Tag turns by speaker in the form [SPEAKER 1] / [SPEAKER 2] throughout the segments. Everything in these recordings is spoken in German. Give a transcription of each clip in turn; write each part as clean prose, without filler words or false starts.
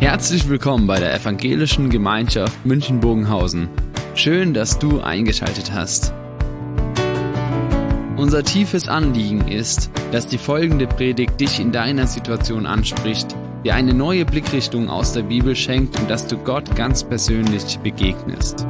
[SPEAKER 1] Herzlich willkommen bei der Evangelischen Gemeinschaft München-Bogenhausen. Schön, dass du eingeschaltet hast. Unser tiefes Anliegen ist, dass die folgende Predigt dich in deiner Situation anspricht, dir eine neue Blickrichtung aus der Bibel schenkt und dass du Gott ganz persönlich begegnest.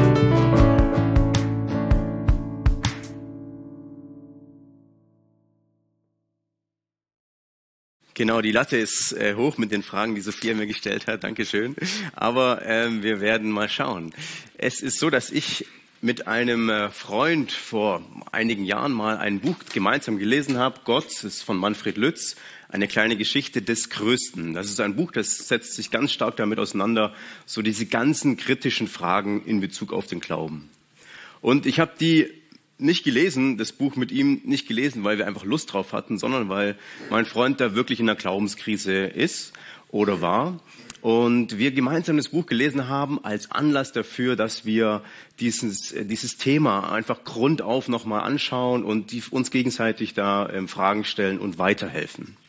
[SPEAKER 2] Genau, die Latte ist hoch mit den Fragen, die Sophia mir gestellt hat. Dankeschön. Aber wir werden mal schauen. Es ist so, dass ich mit einem Freund vor einigen Jahren mal ein Buch gemeinsam gelesen habe. Gott, das ist von Manfred Lütz, eine kleine Geschichte des Größten. Das ist ein Buch, das setzt sich ganz stark damit auseinander, so diese ganzen kritischen Fragen in Bezug auf den Glauben. Und ich habe die nicht gelesen, das Buch mit ihm nicht gelesen, weil wir einfach Lust drauf hatten, sondern weil mein Freund da wirklich in einer Glaubenskrise ist oder war. Und wir gemeinsam das Buch gelesen haben als Anlass dafür, dass wir dieses Thema einfach grundauf nochmal anschauen und uns gegenseitig da Fragen stellen und weiterhelfen.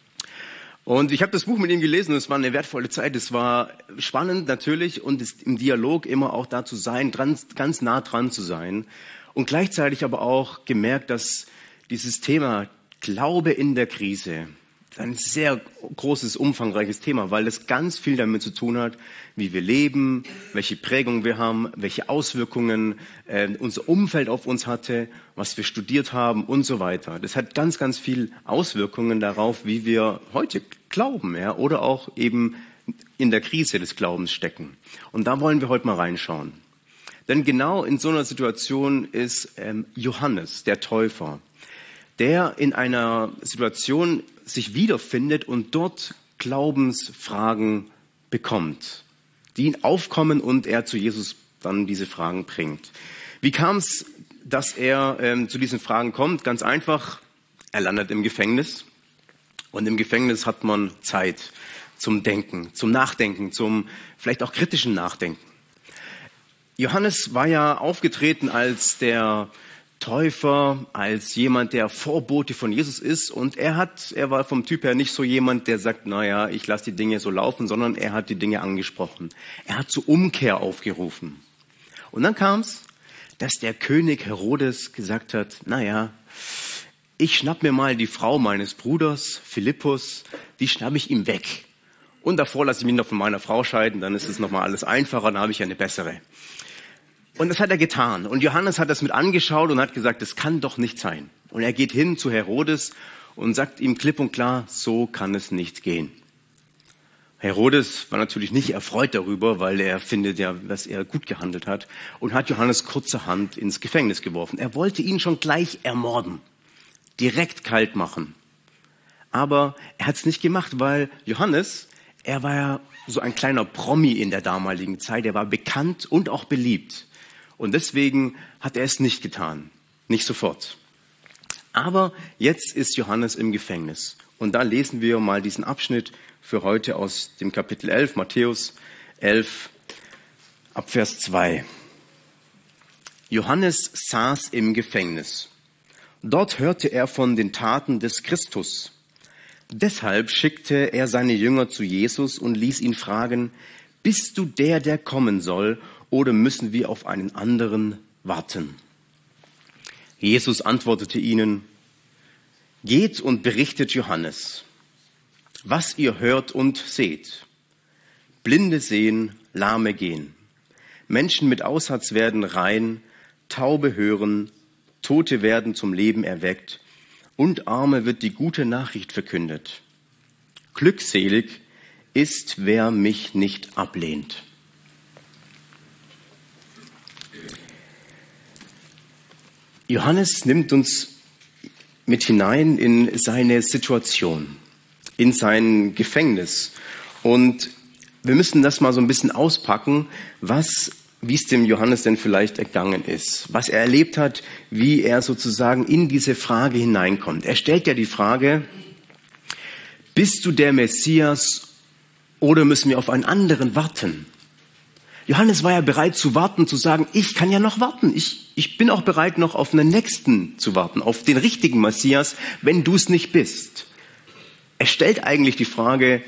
[SPEAKER 2] Und ich habe das Buch mit ihm gelesen und es war eine wertvolle Zeit. Es war spannend natürlich und im Dialog immer auch da zu sein, ganz nah dran zu sein. Und gleichzeitig aber auch gemerkt, dass dieses Thema Glaube in der Krise ein sehr großes, umfangreiches Thema, weil es ganz viel damit zu tun hat, wie wir leben, welche Prägung wir haben, welche Auswirkungen unser Umfeld auf uns hatte, was wir studiert haben und so weiter. Das hat ganz, ganz viel Auswirkungen darauf, wie wir heute glauben, ja, oder auch eben in der Krise des Glaubens stecken. Und da wollen wir heute mal reinschauen. Denn genau in so einer Situation ist Johannes, der Täufer, der in einer Situation sich wiederfindet und dort Glaubensfragen bekommt, die ihn aufkommen und er zu Jesus dann diese Fragen bringt. Wie kam es, dass er zu diesen Fragen kommt? Ganz einfach, er landet im Gefängnis und im Gefängnis hat man Zeit zum Denken, zum Nachdenken, zum vielleicht auch kritischen Nachdenken. Johannes war ja aufgetreten als der Täufer, als jemand, der Vorbote von Jesus ist. Und er war vom Typ her nicht so jemand, der sagt, naja, ich lasse die Dinge so laufen, sondern er hat die Dinge angesprochen. Er hat zur Umkehr aufgerufen. Und dann kam es, dass der König Herodes gesagt hat, naja, ich schnapp mir mal die Frau meines Bruders, Philippus, die schnapp ich ihm weg. Und davor lasse ich mich noch von meiner Frau scheiden, dann ist es nochmal alles einfacher, dann habe ich eine bessere. Und das hat er getan. Und Johannes hat das mit angeschaut und hat gesagt, das kann doch nicht sein. Und er geht hin zu Herodes und sagt ihm klipp und klar, so kann es nicht gehen. Herodes war natürlich nicht erfreut darüber, weil er findet ja, dass er gut gehandelt hat und hat Johannes kurzerhand ins Gefängnis geworfen. Er wollte ihn schon gleich ermorden, direkt kalt machen. Aber er hat es nicht gemacht, weil Johannes, er war ja so ein kleiner Promi in der damaligen Zeit. Er war bekannt und auch beliebt. Und deswegen hat er es nicht getan. Nicht sofort. Aber jetzt ist Johannes im Gefängnis. Und da lesen wir mal diesen Abschnitt für heute aus dem Kapitel 11, Matthäus 11, ab Vers 2. Johannes saß im Gefängnis. Dort hörte er von den Taten des Christus. Deshalb schickte er seine Jünger zu Jesus und ließ ihn fragen, bist du der kommen soll, oder müssen wir auf einen anderen warten? Jesus antwortete ihnen, geht und berichtet Johannes, was ihr hört und seht. Blinde sehen, Lahme gehen. Menschen mit Aussatz werden rein, Taube hören, Tote werden zum Leben erweckt und Arme wird die gute Nachricht verkündet. Glückselig ist, wer mich nicht ablehnt. Johannes nimmt uns mit hinein in seine Situation, in sein Gefängnis. Und wir müssen das mal so ein bisschen auspacken, wie es dem Johannes denn vielleicht ergangen ist, was er erlebt hat, wie er sozusagen in diese Frage hineinkommt. Er stellt ja die Frage, bist du der Messias oder müssen wir auf einen anderen warten? Johannes war ja bereit zu warten, zu sagen, ich kann ja noch warten. Ich bin auch bereit, noch auf einen Nächsten zu warten, auf den richtigen Messias, wenn du es nicht bist. Er stellt eigentlich die Frage,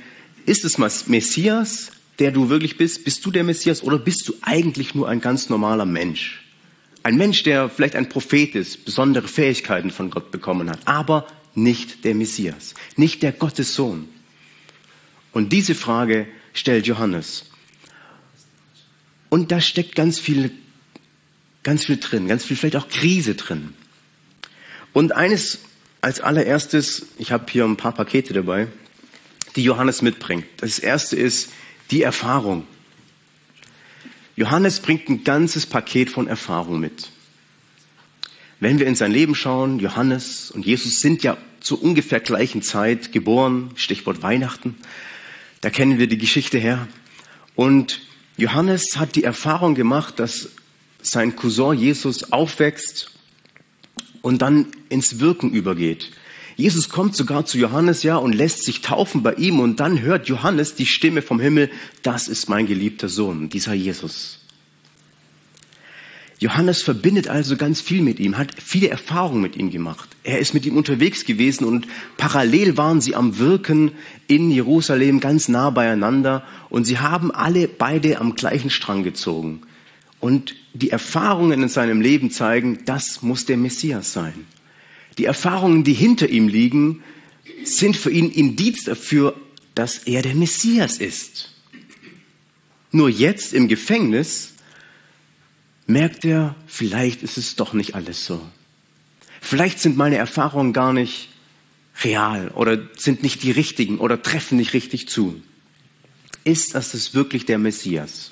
[SPEAKER 2] ist es Messias, der du wirklich bist? Bist du der Messias oder bist du eigentlich nur ein ganz normaler Mensch? Ein Mensch, der vielleicht ein Prophet ist, besondere Fähigkeiten von Gott bekommen hat, aber nicht der Messias, nicht der Gottessohn. Und diese Frage stellt Johannes. Und da steckt ganz viel drin, ganz viel vielleicht auch Krise drin. Und eines als allererstes, ich habe hier ein paar Pakete dabei, die Johannes mitbringt. Das erste ist die Erfahrung. Johannes bringt ein ganzes Paket von Erfahrung mit. Wenn wir in sein Leben schauen, Johannes und Jesus sind ja zur ungefähr gleichen Zeit geboren, Stichwort Weihnachten. Da kennen wir die Geschichte her. Und Johannes hat die Erfahrung gemacht, dass sein Cousin Jesus aufwächst und dann ins Wirken übergeht. Jesus kommt sogar zu Johannes, ja, und lässt sich taufen bei ihm und dann hört Johannes die Stimme vom Himmel, das ist mein geliebter Sohn, dieser Jesus. Johannes verbindet also ganz viel mit ihm, hat viele Erfahrungen mit ihm gemacht. Er ist mit ihm unterwegs gewesen und parallel waren sie am Wirken in Jerusalem ganz nah beieinander und sie haben beide am gleichen Strang gezogen. Und die Erfahrungen in seinem Leben zeigen, das muss der Messias sein. Die Erfahrungen, die hinter ihm liegen, sind für ihn Indiz dafür, dass er der Messias ist. Nur jetzt im Gefängnis merkt er, vielleicht ist es doch nicht alles so. Vielleicht sind meine Erfahrungen gar nicht real oder sind nicht die richtigen oder treffen nicht richtig zu. Ist das wirklich der Messias?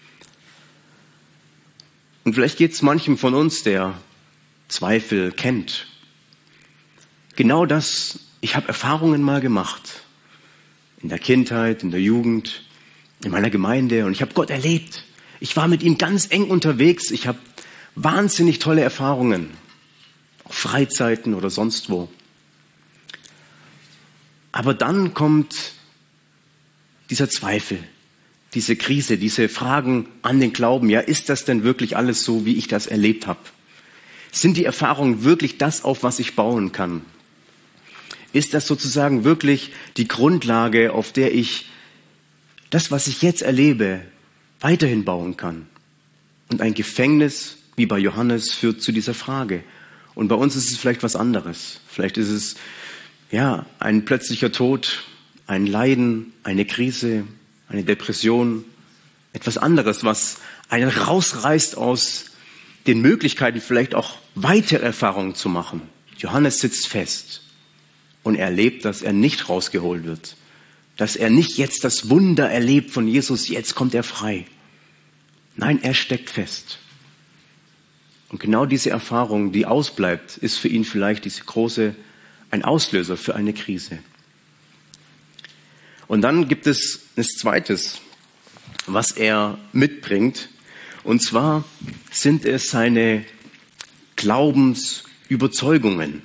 [SPEAKER 2] Und vielleicht geht es manchem von uns, der Zweifel kennt. Genau das, ich habe Erfahrungen mal gemacht. In der Kindheit, in der Jugend, in meiner Gemeinde und ich habe Gott erlebt. Ich war mit ihm ganz eng unterwegs. Ich habe wahnsinnig tolle Erfahrungen. Auf Freizeiten oder sonst wo. Aber dann kommt dieser Zweifel, diese Krise, diese Fragen an den Glauben. Ja, ist das denn wirklich alles so, wie ich das erlebt habe? Sind die Erfahrungen wirklich das, auf was ich bauen kann? Ist das sozusagen wirklich die Grundlage, auf der ich das, was ich jetzt erlebe, weiterhin bauen kann? Und ein Gefängnis, wie bei Johannes, führt zu dieser Frage. Und bei uns ist es vielleicht was anderes. Vielleicht ist es, ja, ein plötzlicher Tod, ein Leiden, eine Krise, eine Depression, etwas anderes, was einen rausreißt aus den Möglichkeiten, vielleicht auch weitere Erfahrungen zu machen. Johannes sitzt fest. Und er erlebt, dass er nicht rausgeholt wird. Dass er nicht jetzt das Wunder erlebt von Jesus, jetzt kommt er frei. Nein, er steckt fest. Und genau diese Erfahrung, die ausbleibt, ist für ihn vielleicht ein Auslöser für eine Krise. Und dann gibt es das Zweites, was er mitbringt. Und zwar sind es seine Glaubensüberzeugungen.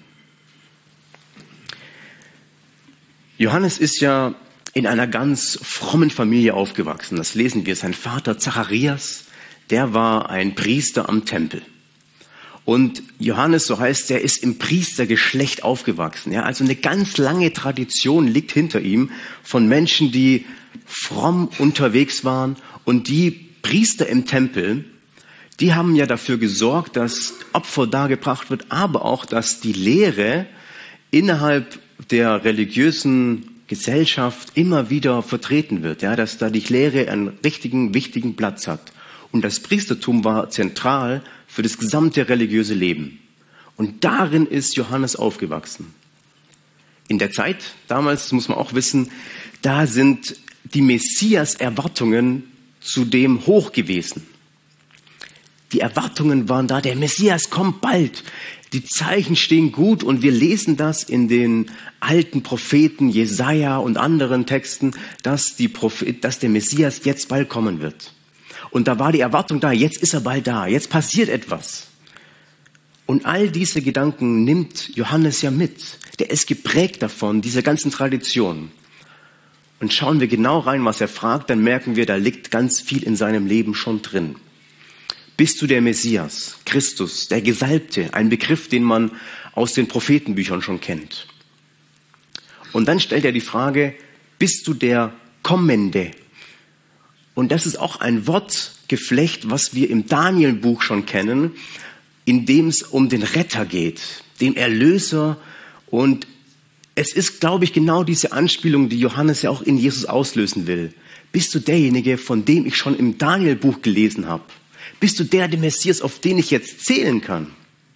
[SPEAKER 2] Johannes ist ja in einer ganz frommen Familie aufgewachsen. Das lesen wir. Sein Vater Zacharias, der war ein Priester am Tempel. Und Johannes, so heißt er, ist im Priestergeschlecht aufgewachsen. Ja, also eine ganz lange Tradition liegt hinter ihm von Menschen, die fromm unterwegs waren. Und die Priester im Tempel, die haben ja dafür gesorgt, dass Opfer dargebracht wird, aber auch, dass die Lehre innerhalb der religiösen Gesellschaft immer wieder vertreten wird, ja, dass da die Lehre einen richtigen, wichtigen Platz hat. Und das Priestertum war zentral für das gesamte religiöse Leben. Und darin ist Johannes aufgewachsen. In der Zeit damals, das muss man auch wissen, da sind die Messias-Erwartungen zudem hoch gewesen. Die Erwartungen waren da, der Messias kommt bald. Die Zeichen stehen gut und wir lesen das in den alten Propheten Jesaja und anderen Texten, dass der Messias jetzt bald kommen wird. Und da war die Erwartung da, jetzt ist er bald da, jetzt passiert etwas. Und all diese Gedanken nimmt Johannes ja mit. Der ist geprägt davon, dieser ganzen Tradition. Und schauen wir genau rein, was er fragt, dann merken wir, da liegt ganz viel in seinem Leben schon drin. Bist du der Messias, Christus, der Gesalbte, ein Begriff, den man aus den Prophetenbüchern schon kennt. Und dann stellt er die Frage, bist du der Kommende. Und das ist auch ein Wortgeflecht, was wir im Daniel-Buch schon kennen, in dem es um den Retter geht, den Erlöser. Und es ist, glaube ich, genau diese Anspielung, die Johannes ja auch in Jesus auslösen will. Bist du derjenige, von dem ich schon im Daniel-Buch gelesen habe? Bist du der Messias, auf den ich jetzt zählen kann?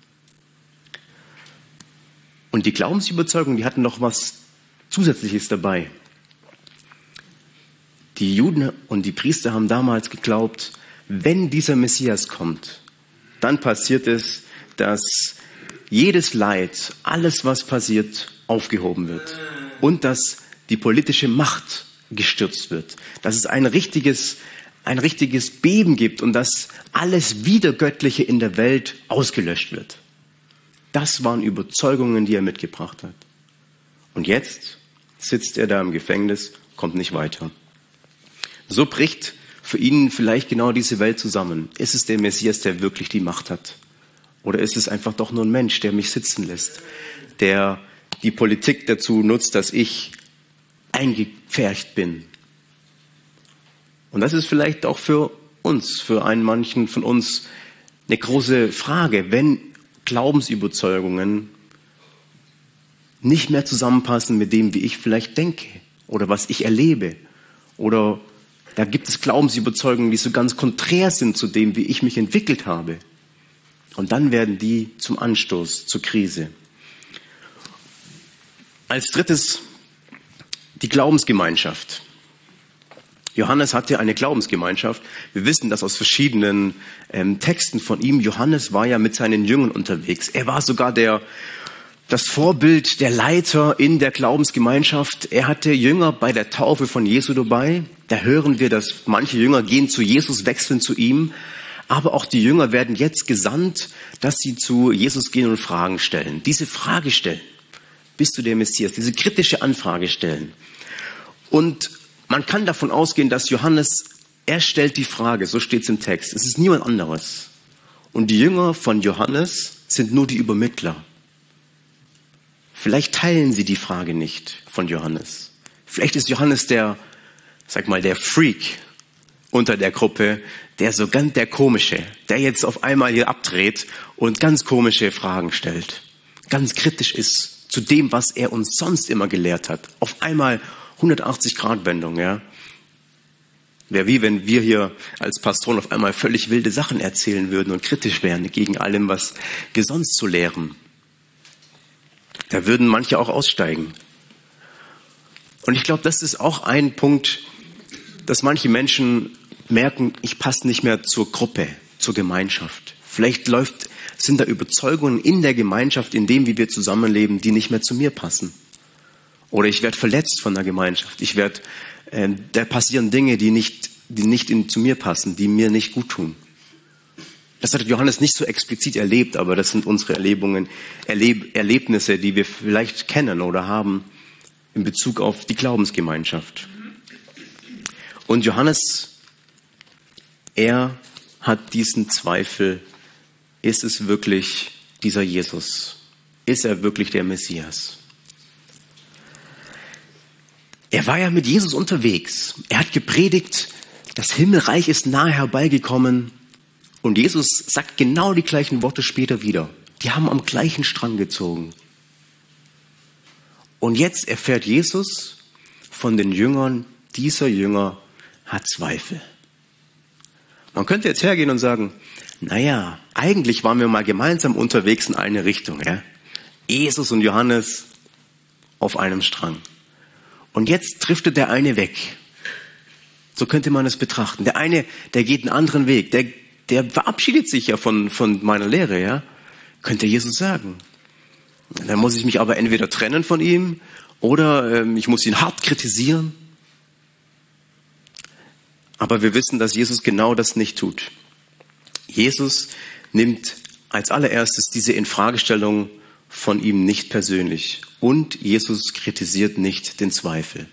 [SPEAKER 2] Und die Glaubensüberzeugung, die hatten noch was Zusätzliches dabei. Die Juden und die Priester haben damals geglaubt, wenn dieser Messias kommt, dann passiert es, dass jedes Leid, alles was passiert, aufgehoben wird. Und dass die politische Macht gestürzt wird. Dass es ein richtiges Beben gibt und dass alles Widergöttliche in der Welt ausgelöscht wird. Das waren Überzeugungen, die er mitgebracht hat. Und jetzt sitzt er da im Gefängnis, kommt nicht weiter. So bricht für ihn vielleicht genau diese Welt zusammen. Ist es der Messias, der wirklich die Macht hat? Oder ist es einfach doch nur ein Mensch, der mich sitzen lässt, der die Politik dazu nutzt, dass ich eingepfercht bin? Und das ist vielleicht auch für uns, für einen manchen von uns eine große Frage, wenn Glaubensüberzeugungen nicht mehr zusammenpassen mit dem, wie ich vielleicht denke oder was ich erlebe. Oder da gibt es Glaubensüberzeugungen, die so ganz konträr sind zu dem, wie ich mich entwickelt habe. Und dann werden die zum Anstoß, zur Krise. Als drittes die Glaubensgemeinschaft. Johannes hatte eine Glaubensgemeinschaft. Wir wissen das aus verschiedenen Texten von ihm. Johannes war ja mit seinen Jüngern unterwegs. Er war sogar das Vorbild, der Leiter in der Glaubensgemeinschaft. Er hatte Jünger bei der Taufe von Jesu dabei. Da hören wir, dass manche Jünger gehen zu Jesus, wechseln zu ihm. Aber auch die Jünger werden jetzt gesandt, dass sie zu Jesus gehen und Fragen stellen. Diese Frage stellen. Bist du der Messias? Diese kritische Anfrage stellen. Und man kann davon ausgehen, dass Johannes, er stellt die Frage, so steht es im Text. Es ist niemand anderes. Und die Jünger von Johannes sind nur die Übermittler. Vielleicht teilen sie die Frage nicht von Johannes. Vielleicht ist Johannes der Freak unter der Gruppe, der Komische, der jetzt auf einmal hier abdreht und ganz komische Fragen stellt. Ganz kritisch ist zu dem, was er uns sonst immer gelehrt hat. Auf einmal 180-Grad-Wendung, ja. Wäre wie wenn wir hier als Pastoren auf einmal völlig wilde Sachen erzählen würden und kritisch wären gegen allem, was wir sonst so lehren. Da würden manche auch aussteigen. Und ich glaube, das ist auch ein Punkt, dass manche Menschen merken, ich passe nicht mehr zur Gruppe, zur Gemeinschaft. Vielleicht sind da Überzeugungen in der Gemeinschaft, in dem, wie wir zusammenleben, die nicht mehr zu mir passen. Oder ich werde verletzt von der Gemeinschaft. Da passieren Dinge, die nicht zu mir passen, die mir nicht gut tun. Das hat Johannes nicht so explizit erlebt, aber das sind unsere Erlebnisse, die wir vielleicht kennen oder haben in Bezug auf die Glaubensgemeinschaft. Und Johannes, er hat diesen Zweifel, ist es wirklich dieser Jesus? Ist er wirklich der Messias? Er war ja mit Jesus unterwegs. Er hat gepredigt, das Himmelreich ist nahe herbeigekommen. Und Jesus sagt genau die gleichen Worte später wieder. Die haben am gleichen Strang gezogen. Und jetzt erfährt Jesus von den Jüngern, dieser Jünger hat Zweifel. Man könnte jetzt hergehen und sagen, naja, eigentlich waren wir mal gemeinsam unterwegs in eine Richtung. Ja? Jesus und Johannes auf einem Strang. Und jetzt driftet der eine weg. So könnte man es betrachten. Der eine, der geht einen anderen Weg. Der verabschiedet sich ja von meiner Lehre. Ja? Könnte Jesus sagen. Dann muss ich mich aber entweder trennen von ihm oder ich muss ihn hart kritisieren. Aber wir wissen, dass Jesus genau das nicht tut. Jesus nimmt als allererstes diese Infragestellung von ihm nicht persönlich. Und Jesus kritisiert nicht den Zweifel.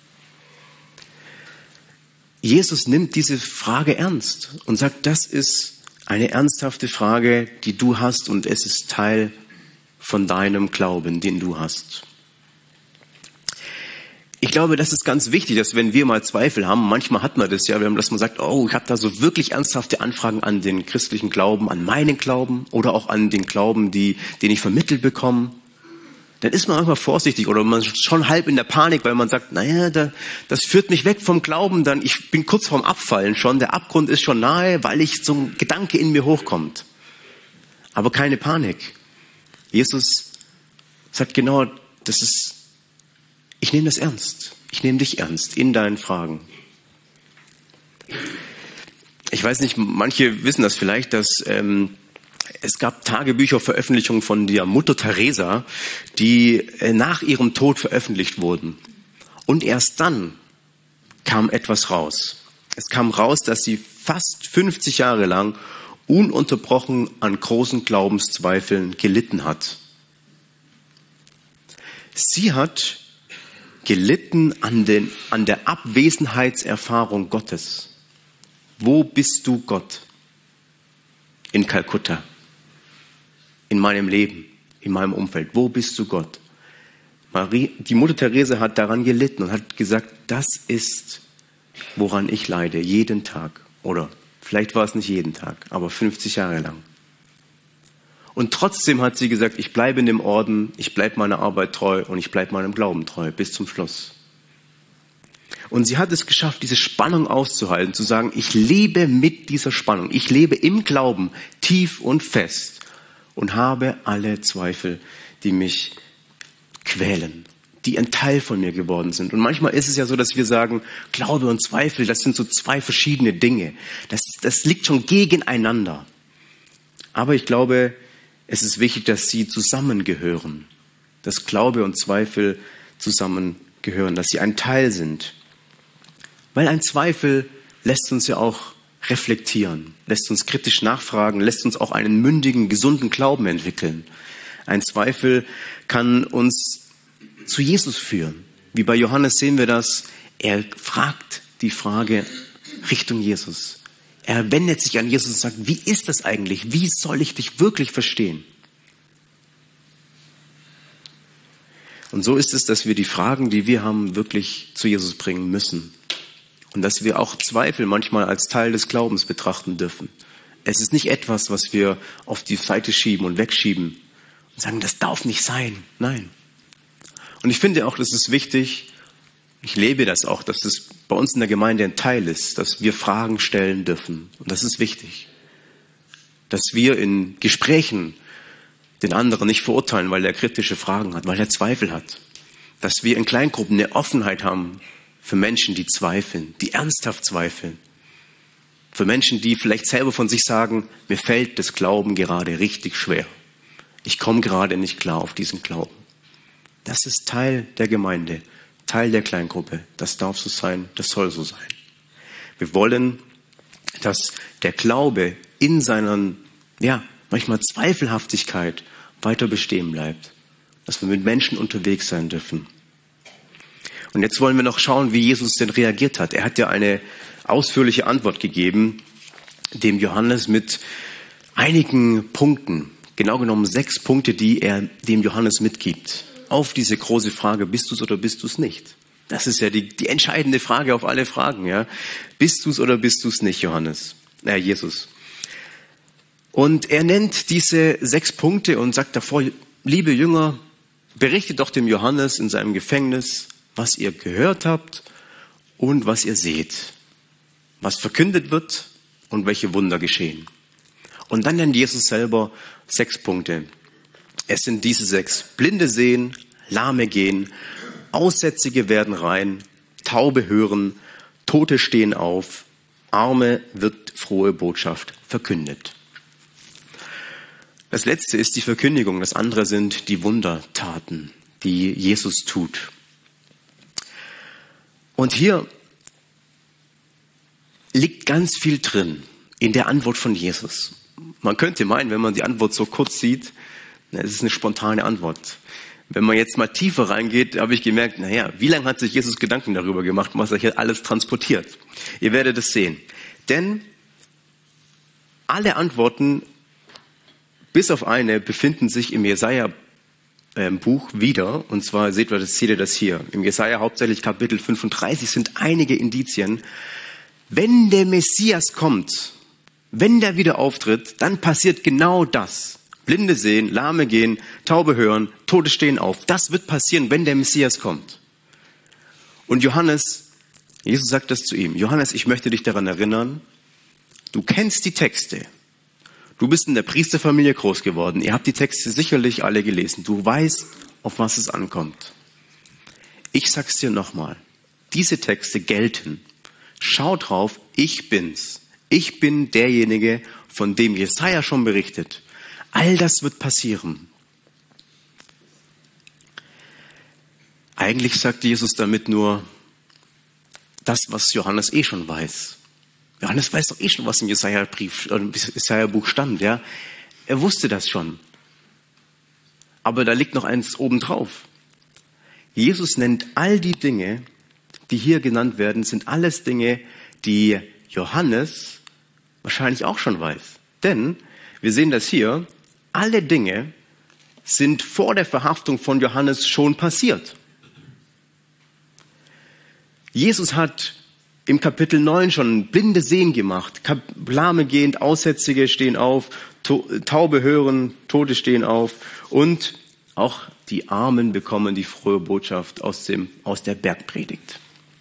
[SPEAKER 2] Jesus nimmt diese Frage ernst und sagt, das ist eine ernsthafte Frage, die du hast und es ist Teil von deinem Glauben, den du hast. ich glaube, das ist ganz wichtig, dass wenn wir mal Zweifel haben, manchmal hat man das ja, dass man sagt, oh, ich habe da so wirklich ernsthafte Anfragen an den christlichen Glauben, an meinen Glauben oder auch an den Glauben, den ich vermittelt bekomme. Dann ist man manchmal vorsichtig oder man ist schon halb in der Panik, weil man sagt, naja, das führt mich weg vom Glauben, ich bin kurz vorm Abfallen schon, der Abgrund ist schon nahe, weil so ein Gedanke in mir hochkommt. Aber keine Panik. Jesus sagt genau, ich nehme das ernst. Ich nehme dich ernst in deinen Fragen. Ich weiß nicht, manche wissen das vielleicht, dass es gab Tagebücherveröffentlichungen von der Mutter Teresa, die nach ihrem Tod veröffentlicht wurden. Und erst dann kam etwas raus. Es kam raus, dass sie fast 50 Jahre lang ununterbrochen an großen Glaubenszweifeln gelitten hat. Sie hat gelitten an der Abwesenheitserfahrung Gottes. Wo bist du, Gott? In Kalkutta, in meinem Leben, in meinem Umfeld. Wo bist du, Gott? Die Mutter Teresa hat daran gelitten und hat gesagt, das ist, woran ich leide, jeden Tag. Oder vielleicht war es nicht jeden Tag, aber 50 Jahre lang. Und trotzdem hat sie gesagt, ich bleibe in dem Orden, ich bleibe meiner Arbeit treu und ich bleibe meinem Glauben treu bis zum Schluss. Und sie hat es geschafft, diese Spannung auszuhalten, zu sagen, ich lebe mit dieser Spannung, ich lebe im Glauben tief und fest und habe alle Zweifel, die mich quälen, die ein Teil von mir geworden sind. Und manchmal ist es ja so, dass wir sagen, Glaube und Zweifel, das sind so zwei verschiedene Dinge. Das liegt schon gegeneinander. Aber ich glaube, es ist wichtig, dass sie zusammengehören, dass Glaube und Zweifel zusammengehören, dass sie ein Teil sind. Weil ein Zweifel lässt uns ja auch reflektieren, lässt uns kritisch nachfragen, lässt uns auch einen mündigen, gesunden Glauben entwickeln. Ein Zweifel kann uns zu Jesus führen. Wie bei Johannes sehen wir das, er fragt die Frage Richtung Jesus. Er wendet sich an Jesus und sagt, wie ist das eigentlich? Wie soll ich dich wirklich verstehen? Und so ist es, dass wir die Fragen, die wir haben, wirklich zu Jesus bringen müssen. Und dass wir auch Zweifel manchmal als Teil des Glaubens betrachten dürfen. Es ist nicht etwas, was wir auf die Seite schieben und wegschieben und sagen, das darf nicht sein. Nein. Und ich finde auch, das ist wichtig, ich lebe das auch, dass das bei uns in der Gemeinde ein Teil ist, dass wir Fragen stellen dürfen. Und das ist wichtig. Dass wir in Gesprächen den anderen nicht verurteilen, weil er kritische Fragen hat, weil er Zweifel hat. Dass wir in Kleingruppen eine Offenheit haben für Menschen, die zweifeln, die ernsthaft zweifeln. Für Menschen, die vielleicht selber von sich sagen, mir fällt das Glauben gerade richtig schwer. Ich komme gerade nicht klar auf diesen Glauben. Das ist Teil der Gemeinde, Teil der Kleingruppe. Das darf so sein, das soll so sein. Wir wollen, dass der Glaube in seiner, manchmal Zweifelhaftigkeit weiter bestehen bleibt. Dass wir mit Menschen unterwegs sein dürfen. Und jetzt wollen wir noch schauen, wie Jesus denn reagiert hat. Er hat ja eine ausführliche Antwort gegeben, dem Johannes mit einigen Punkten, genau genommen 6 Punkte, die er dem Johannes mitgibt. Auf diese große Frage, bist du es oder bist du es nicht? Das ist ja die entscheidende Frage auf alle Fragen. Ja? Bist du es oder bist du es nicht, Jesus? Und er nennt diese 6 Punkte und sagt davor, liebe Jünger, berichtet doch dem Johannes in seinem Gefängnis, was ihr gehört habt und was ihr seht, was verkündet wird und welche Wunder geschehen. Und dann nennt Jesus selber 6 Punkte. Es sind diese 6. Blinde sehen, Lahme gehen, Aussätzige werden rein, Taube hören, Tote stehen auf, Arme wird frohe Botschaft verkündet. Das letzte ist die Verkündigung, das andere sind die Wundertaten, die Jesus tut. Und hier liegt ganz viel drin in der Antwort von Jesus. Man könnte meinen, wenn man die Antwort so kurz sieht, es ist eine spontane Antwort. Wenn man jetzt mal tiefer reingeht, habe ich gemerkt, wie lange hat sich Jesus Gedanken darüber gemacht, was er hier alles transportiert? Ihr werdet es sehen. Denn alle Antworten, bis auf eine, befinden sich im Jesaja Buch wieder. Und zwar seht ihr das hier. Im Jesaja hauptsächlich Kapitel 35 sind einige Indizien. Wenn der Messias kommt, wenn der wieder auftritt, dann passiert genau das. Blinde sehen, Lahme gehen, Taube hören, Tote stehen auf. Das wird passieren, wenn der Messias kommt. Und Jesus sagt das zu ihm. Johannes, ich möchte dich daran erinnern, du kennst die Texte. Du bist in der Priesterfamilie groß geworden. Ihr habt die Texte sicherlich alle gelesen. Du weißt, auf was es ankommt. Ich sag's dir nochmal. Diese Texte gelten. Schau drauf, ich bin's. Ich bin derjenige, von dem Jesaja schon berichtet. All das wird passieren. Eigentlich sagte Jesus damit nur das, was Johannes schon weiß. Johannes weiß doch schon, was im Jesaja-Buch stand. Ja? Er wusste das schon. Aber da liegt noch eins obendrauf. Jesus nennt all die Dinge, die hier genannt werden, sind alles Dinge, die Johannes wahrscheinlich auch schon weiß. Denn wir sehen das hier, alle Dinge sind vor der Verhaftung von Johannes schon passiert. Jesus hat im Kapitel 9 schon Blinde sehen gemacht, Lahme gehend, Aussätzige stehen auf, Taube hören, Tote stehen auf und auch die Armen bekommen die frohe Botschaft aus der Bergpredigt.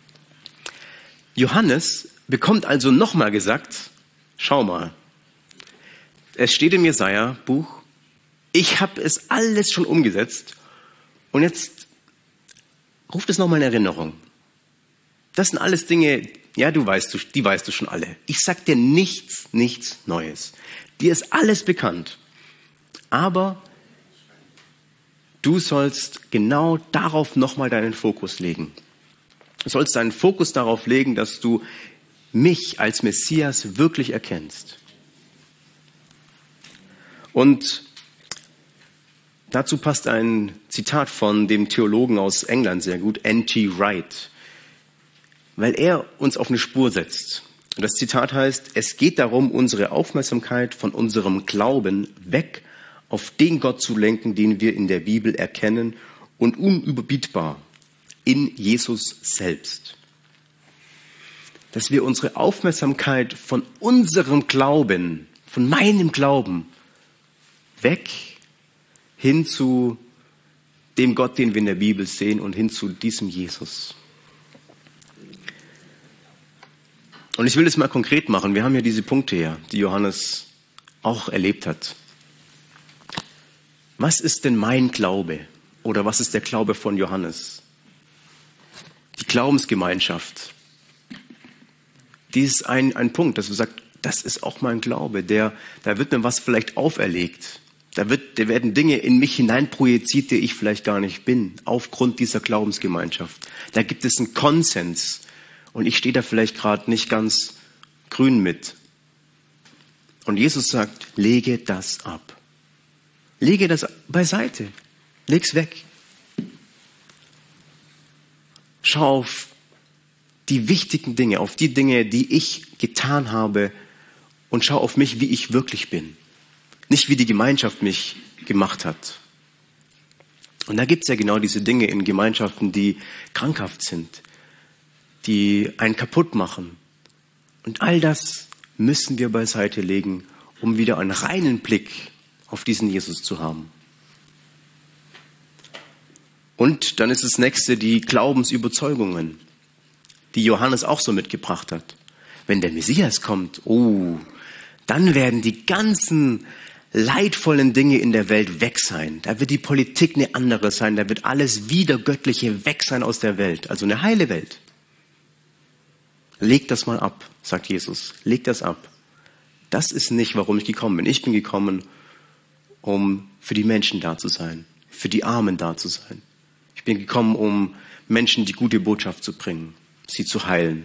[SPEAKER 2] Johannes bekommt also nochmal gesagt, schau mal, es steht im Jesaja-Buch, ich habe es alles schon umgesetzt und jetzt ruft es nochmal in Erinnerung. Das sind alles Dinge, ja, die weißt du schon alle. Ich sag dir nichts Neues. Dir ist alles bekannt. Aber du sollst genau darauf nochmal deinen Fokus legen. Du sollst deinen Fokus darauf legen, dass du mich als Messias wirklich erkennst. Und dazu passt ein Zitat von dem Theologen aus England sehr gut, N.T. Wright, weil er uns auf eine Spur setzt. Und das Zitat heißt, es geht darum, unsere Aufmerksamkeit von unserem Glauben weg auf den Gott zu lenken, den wir in der Bibel erkennen und unüberbietbar in Jesus selbst. Dass wir unsere Aufmerksamkeit von unserem Glauben, von meinem Glauben, weg hin zu dem Gott, den wir in der Bibel sehen und hin zu diesem Jesus. Und ich will es mal konkret machen. Wir haben ja diese Punkte hier, die Johannes auch erlebt hat. Was ist denn mein Glaube? Oder was ist der Glaube von Johannes? Die Glaubensgemeinschaft. Die ist ein Punkt, dass du sagst, das ist auch mein Glaube. Da wird mir was vielleicht auferlegt. Da werden Dinge in mich hineinprojiziert, die ich vielleicht gar nicht bin, aufgrund dieser Glaubensgemeinschaft. Da gibt es einen Konsens. Und ich stehe da vielleicht gerade nicht ganz grün mit. Und Jesus sagt, lege das ab. Lege das beiseite. Leg's weg. Schau auf die wichtigen Dinge, auf die Dinge, die ich getan habe und schau auf mich, wie ich wirklich bin. Nicht wie die Gemeinschaft mich gemacht hat. Und da gibt's ja genau diese Dinge in Gemeinschaften, die krankhaft sind, die einen kaputt machen. Und all das müssen wir beiseite legen, um wieder einen reinen Blick auf diesen Jesus zu haben. Und dann ist das nächste die Glaubensüberzeugungen, die Johannes auch so mitgebracht hat. Wenn der Messias kommt, dann werden die ganzen leidvollen Dinge in der Welt weg sein. Da wird die Politik eine andere sein, da wird alles Widergöttliche weg sein aus der Welt, also eine heile Welt. Leg das mal ab, sagt Jesus. Leg das ab. Das ist nicht, warum ich gekommen bin. Ich bin gekommen, um für die Menschen da zu sein, für die Armen da zu sein. Ich bin gekommen, um Menschen die gute Botschaft zu bringen, sie zu heilen.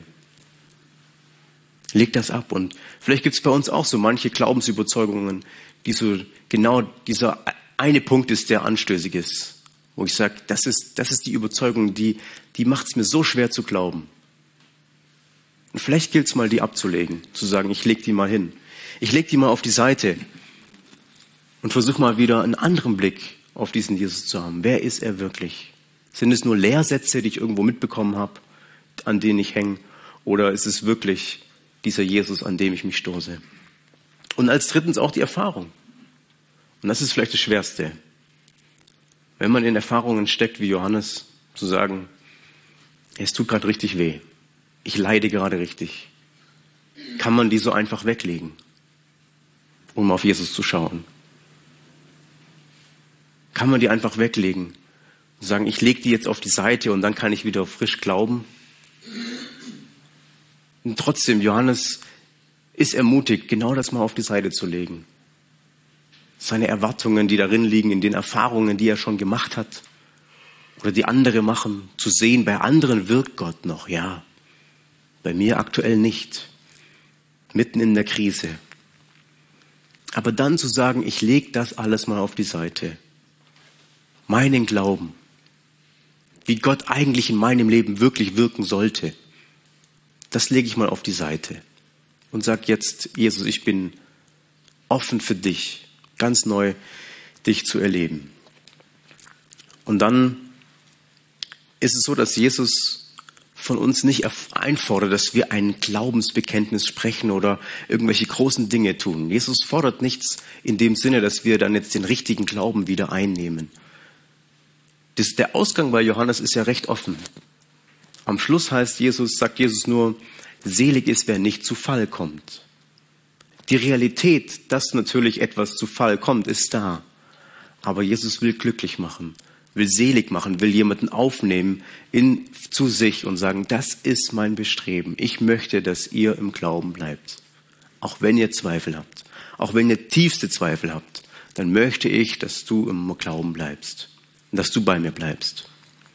[SPEAKER 2] Leg das ab. Und vielleicht gibt es bei uns auch so manche Glaubensüberzeugungen, die so genau dieser eine Punkt ist, der anstößig ist. Wo ich sage, das ist die Überzeugung, die macht es mir so schwer zu glauben. Und vielleicht gilt es mal, die abzulegen, zu sagen, ich leg die mal hin. Ich leg die mal auf die Seite und versuche mal wieder einen anderen Blick auf diesen Jesus zu haben. Wer ist er wirklich? Sind es nur Lehrsätze, die ich irgendwo mitbekommen habe, an denen ich hänge? Oder ist es wirklich dieser Jesus, an dem ich mich stoße? Und als drittens auch die Erfahrung. Und das ist vielleicht das Schwerste. Wenn man in Erfahrungen steckt wie Johannes, zu sagen, es tut gerade richtig weh. Ich leide gerade richtig. Kann man die so einfach weglegen, um auf Jesus zu schauen? Kann man die einfach weglegen und sagen, ich lege die jetzt auf die Seite und dann kann ich wieder frisch glauben? Und trotzdem, Johannes ist ermutigt, genau das mal auf die Seite zu legen. Seine Erwartungen, die darin liegen, in den Erfahrungen, die er schon gemacht hat oder die andere machen, zu sehen, bei anderen wirkt Gott noch, ja. Bei mir aktuell nicht. Mitten in der Krise. Aber dann zu sagen, ich lege das alles mal auf die Seite. Meinen Glauben, wie Gott eigentlich in meinem Leben wirklich wirken sollte, das lege ich mal auf die Seite und sage jetzt, Jesus, ich bin offen für dich, ganz neu dich zu erleben. Und dann ist es so, dass Jesus von uns nicht einfordert, dass wir ein Glaubensbekenntnis sprechen oder irgendwelche großen Dinge tun. Jesus fordert nichts in dem Sinne, dass wir dann jetzt den richtigen Glauben wieder einnehmen. Der Ausgang bei Johannes ist ja recht offen. Am Schluss sagt Jesus nur, selig ist, wer nicht zu Fall kommt. Die Realität, dass natürlich etwas zu Fall kommt, ist da. Aber Jesus will glücklich machen, will selig machen, will jemanden aufnehmen zu sich und sagen, das ist mein Bestreben. Ich möchte, dass ihr im Glauben bleibt. Auch wenn ihr Zweifel habt, auch wenn ihr tiefste Zweifel habt, dann möchte ich, dass du im Glauben bleibst und dass du bei mir bleibst.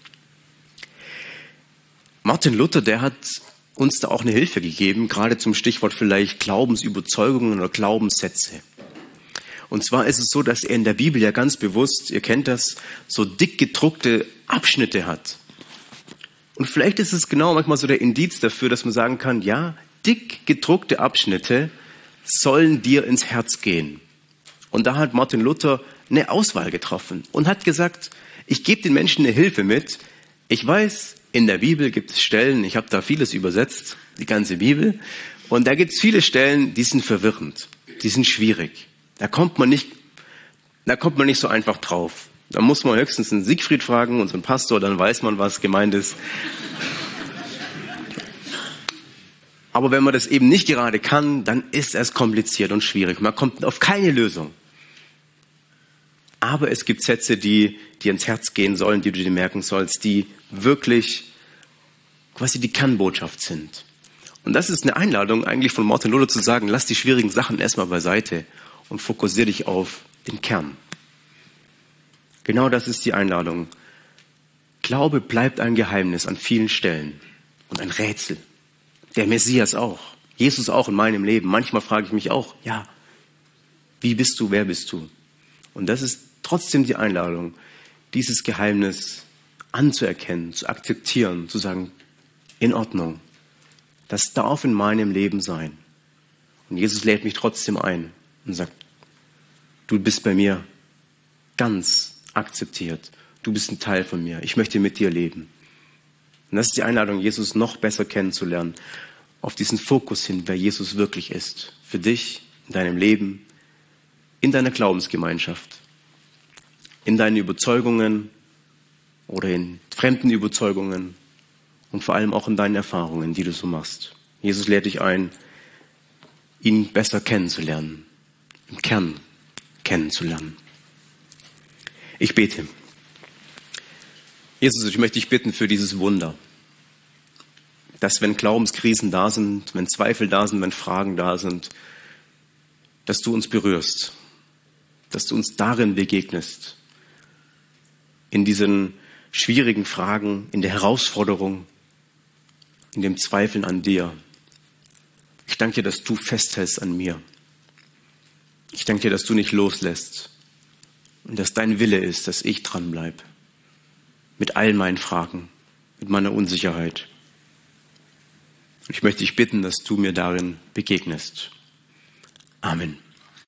[SPEAKER 2] Martin Luther, der hat uns da auch eine Hilfe gegeben, gerade zum Stichwort vielleicht Glaubensüberzeugungen oder Glaubenssätze. Und zwar ist es so, dass er in der Bibel ja ganz bewusst, ihr kennt das, so dick gedruckte Abschnitte hat. Und vielleicht ist es genau manchmal so der Indiz dafür, dass man sagen kann, ja, dick gedruckte Abschnitte sollen dir ins Herz gehen. Und da hat Martin Luther eine Auswahl getroffen und hat gesagt, ich gebe den Menschen eine Hilfe mit. Ich weiß, in der Bibel gibt es Stellen, ich habe da vieles übersetzt, die ganze Bibel. Und da gibt es viele Stellen, die sind verwirrend, die sind schwierig. Da kommt man nicht so einfach drauf. Da muss man höchstens einen Siegfried fragen, unseren Pastor, dann weiß man, was gemeint ist. Aber wenn man das eben nicht gerade kann, dann ist es kompliziert und schwierig. Man kommt auf keine Lösung. Aber es gibt Sätze, die dir ins Herz gehen sollen, die du dir merken sollst, die wirklich quasi die Kernbotschaft sind. Und das ist eine Einladung eigentlich von Martin Luther zu sagen, lass die schwierigen Sachen erstmal beiseite und fokussiere dich auf den Kern. Genau das ist die Einladung. Glaube bleibt ein Geheimnis an vielen Stellen und ein Rätsel. Der Messias auch. Jesus auch in meinem Leben. Manchmal frage ich mich auch, ja, wie bist du, wer bist du? Und das ist trotzdem die Einladung, dieses Geheimnis anzuerkennen, zu akzeptieren, zu sagen, in Ordnung. Das darf in meinem Leben sein. Und Jesus lädt mich trotzdem ein und sagt, du bist bei mir ganz akzeptiert. Du bist ein Teil von mir. Ich möchte mit dir leben. Und das ist die Einladung, Jesus noch besser kennenzulernen, auf diesen Fokus hin, wer Jesus wirklich ist. Für dich, in deinem Leben, in deiner Glaubensgemeinschaft, in deinen Überzeugungen oder in fremden Überzeugungen und vor allem auch in deinen Erfahrungen, die du so machst. Jesus lädt dich ein, ihn besser kennenzulernen, im Kern kennenzulernen. Ich bete. Jesus, ich möchte dich bitten für dieses Wunder, dass wenn Glaubenskrisen da sind, wenn Zweifel da sind, wenn Fragen da sind, dass du uns berührst, dass du uns darin begegnest, in diesen schwierigen Fragen, in der Herausforderung, in dem Zweifeln an dir. Ich danke dir, dass du festhältst an mir. Ich danke dir, dass du nicht loslässt und dass dein Wille ist, dass ich dranbleibe. Mit all meinen Fragen, mit meiner Unsicherheit. Ich möchte dich bitten, dass du mir darin begegnest. Amen.